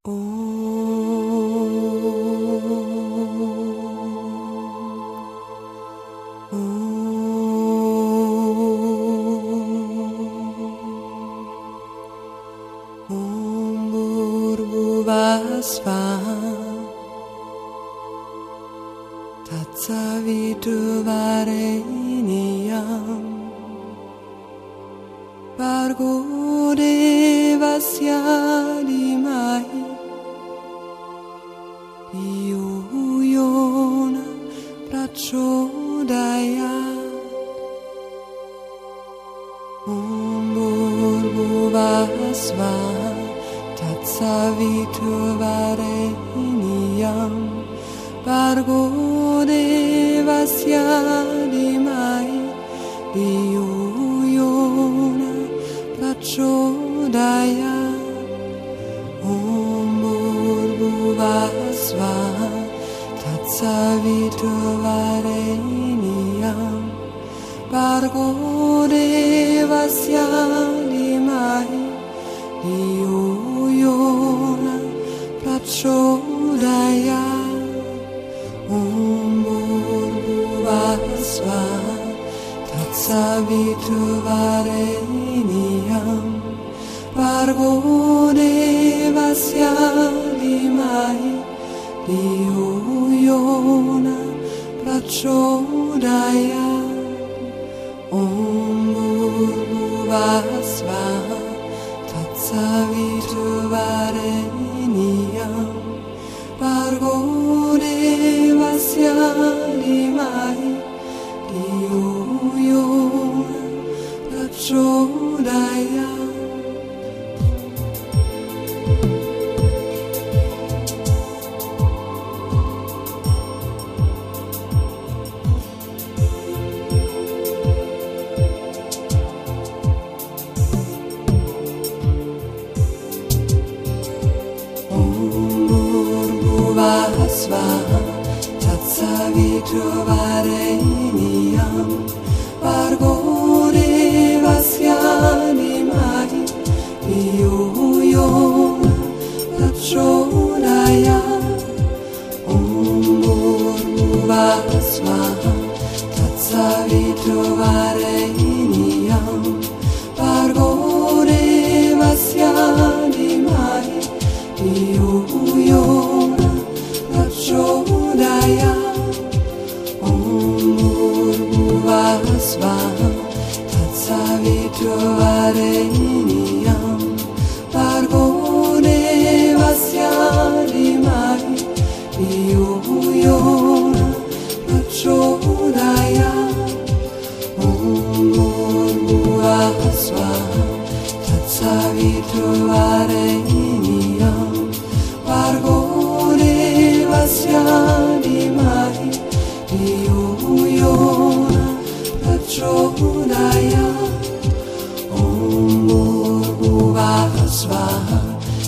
Tatsaviturvareniyam Bhargo devasya dhimahi Dhiyo yona prachodayat Om Bhurvuvah Svaha Tatsaviturvareniyam Bhargo devasya dhimahi Dhiyo yona prachodayat Om Bhurvuvah Svaha Tatsaviturvareniyam Bhargo devasya dhimahi Dhiyo yona prachodayat Om Bhurvuvah Svaha Tatsaviturvareniyam Bhargo devasya dhimahi Dhiyo yona prachodayat Om Bhurvuvah Svaha Tatsaviturvareniyam Bhargo devasya dhimahi Dhiyo yona prachodayat Svaha Tatsaviturvareniyam Bhargo devasya dhimahi Dhiyo yona prachodayat Om Bhurvuvah Svaha Tatsaviturvareniyam Bhargo devasya dhimahi Dhiyo yona prachodayat Om Bhurvuvah Svaha Tatsaviturvareniyam Bhargo devasya dhimahi Dhiyo yona prachodayat Om Bhurvuvah Svaha Tatsaviturvareniyam Bhargo devasya dhimahi Dhiyo yona prachodayat Om Bhurvuvah Svaha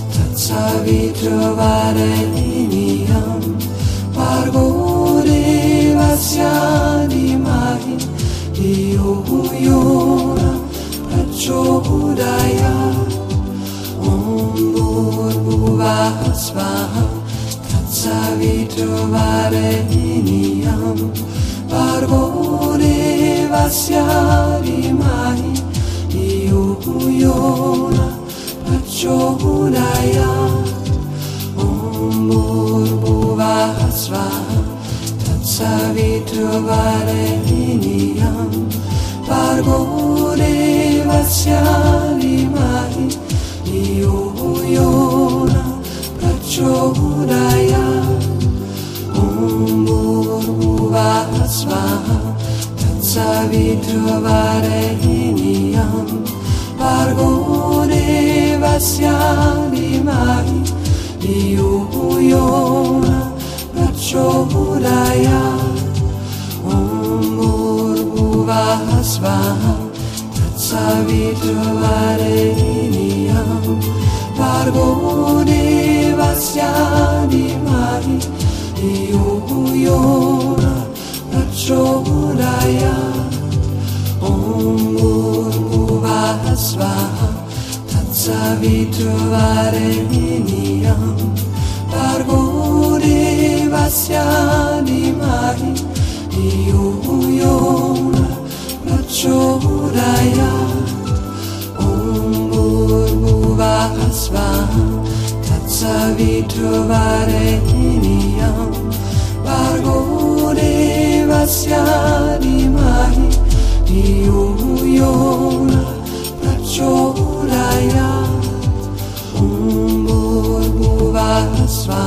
Tatsaviturvareniyam Bhargo devasya dhimahi Dhiyo yona prachodayat Om Bhurvuvah Svaha Tatsaviturvareniyam Bhargo devasya dhimahi Dhiyo yona prachodayat Om Bhurvuvah Svaha Tatsaviturvareniyam Bhargo devasya dhimahi Dhiyo yona prachodayat Om Bhurvuvah Svaha Tatsaviturvareniyam Bhargo devasya dhimahi Dhiyo yona prachodayat Om Bhurvuvah Svaha Tatsaviturvareniyam Bhargo devasya dhimahi Dhiyo yona prachodayat Om Bhurvuvah Svaha Tatsaviturvareniyam Yona Prachodaya Bhuvasva Tatsaviturvarenyam Bhargo Devasya Dhimahi Dhiyo Yona Prachodaya Bhuvasva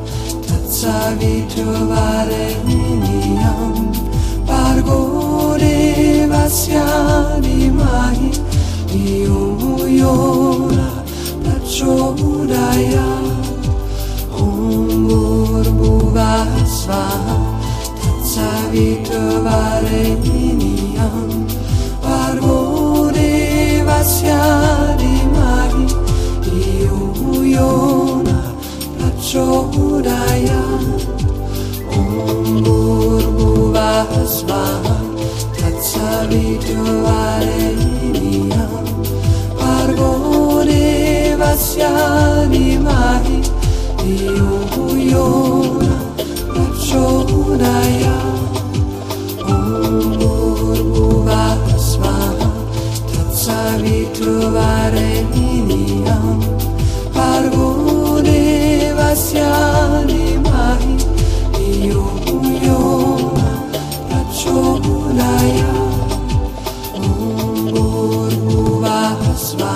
Tatsaviturvarenyam Bhargo Devasya Dhimahi Dhiyo Yona Prachodaya Bhuvasva Tatsaviturvarenyam Bhargo Devasya Dhimahi Dhiyo Yona Prachodaya Bhuvasva Tatsaviturvarenyam Bhargo Devasya Dhimahi Dhiyo Yona Prachodaya Bhuvasva Tatsaviturvarenyam Bhargo Devasya Dhimahi Dhiyo Yona Prachodaya Bhuvasva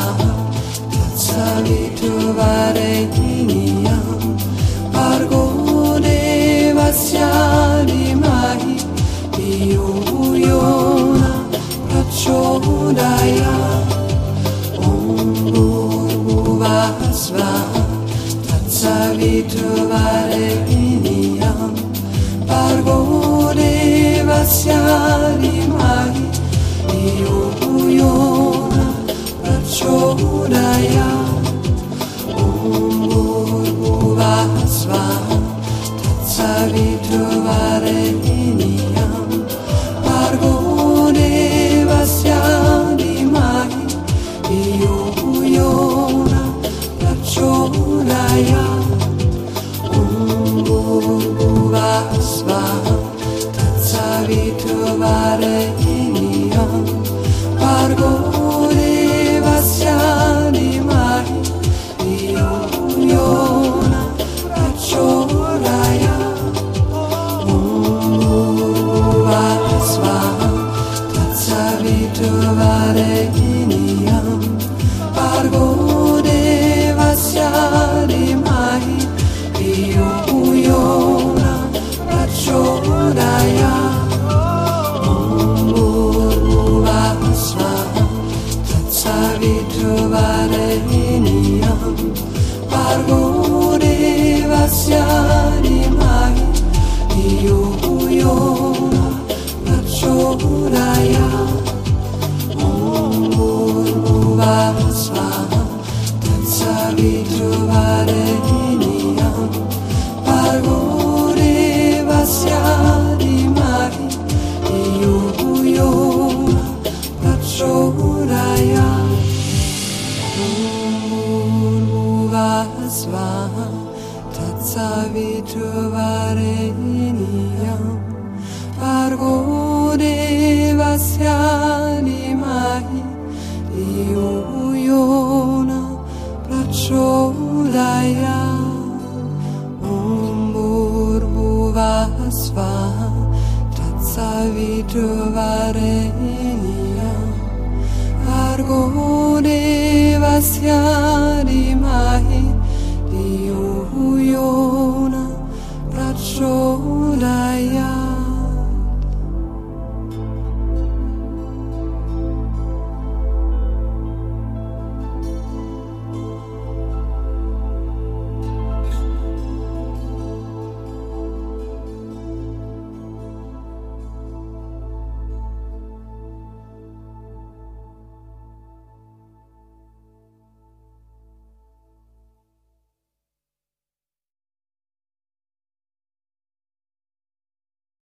Tatsaviturvarenyam Bhargo Devasya Dhimahi Dhiyo Yona Prachodaya Bhuvasva Tatsaviturvarenyam Bhargo Devasya Dhimahi Dhiyo Yona Prachodaya Bhuvasva Tatsaviturvarenyam Bhargo Devasya Dhimahi Dhiyo Yona Prachodaya Bhuvasva Tatsaviturvarenyam Bhargo Devasya Dhimahi Dhiyo Yona Prachodaya Bhuvasva Tatsaviturvarenyam Bhargo Devasya Dhimahi Dhiyo Yona Prachodaya Bhuvasva Tatsaviturvarenyam Bhargo Devasya Dhimahi Dhiyo Yona Prachodaya Bhuvasva Tatsaviturvarenyam Bhargo Devasya Dhimahi Dhiyo Yona Prachodaya Bhuvasva Tatsaviturvarenyam Bhargo Devasya Dhimahi Dhiyo Yona Prachodaya Bhuvasva Tatsaviturvarenyam Bhargo Devasya